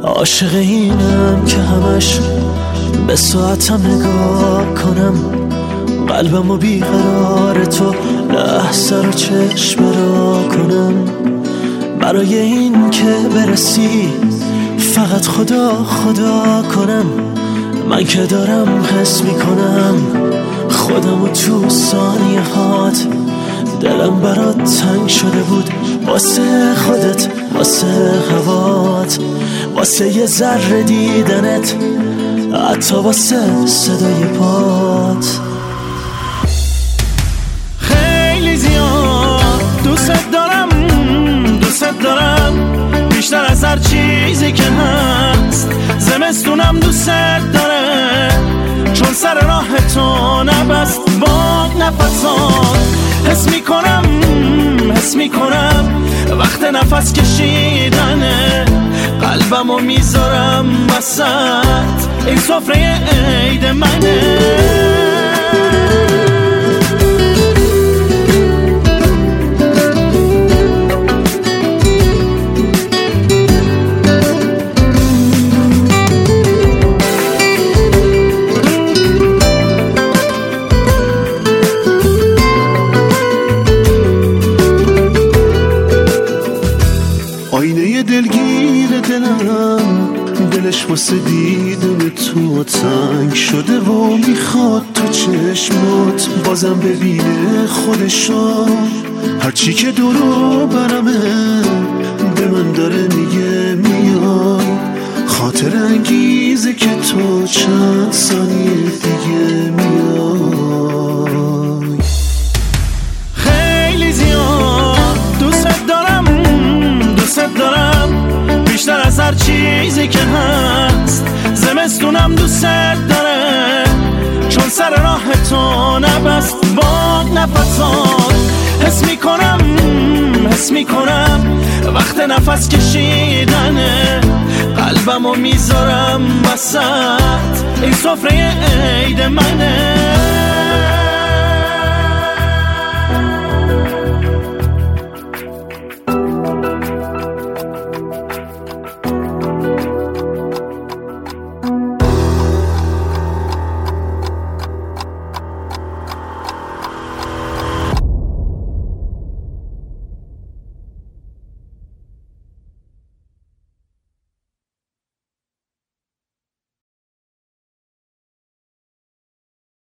عاشق اینم که همش به ساعتم نگاه کنم، قلبمو بیقرار تو لحظه رو چشم را کنم. برای این که برسی فقط خدا خدا کنم. من که دارم حس میکنم خودمو تو ثانیه هات. دلم برات تنگ شده بود واسه خودت، واسه هوات، واسه یه ذره دیدنت، حتی واسه صدای پات. خیلی زیاد دوست دارم، دوست دارم بیشتر از هر چیزی که هست. زمستونم دوست داره چون سر راه تو نبست با نفسات. حس میکنم وقت نفس کشیدنه، قلبمو میذارم وسط این سفره عید منه. آینه دلگیر دلم، دلش واسه دیدن تو تنگ شده و میخواد تو چشمات بازم ببینه خودشو. هرچی که دورو برمه به من داره میگه میای، خاطر انگیزه که تو چند ثانیه دیگه میای. خیلی زیاد دوست دارم بیشتر از هر چیزی که هست. زمستونم دوست داره چون سر راه تو نبست با نفسات. حس میکنم وقت نفس کشیدنه، قلبمو میذارم وسط این سفره عید منه.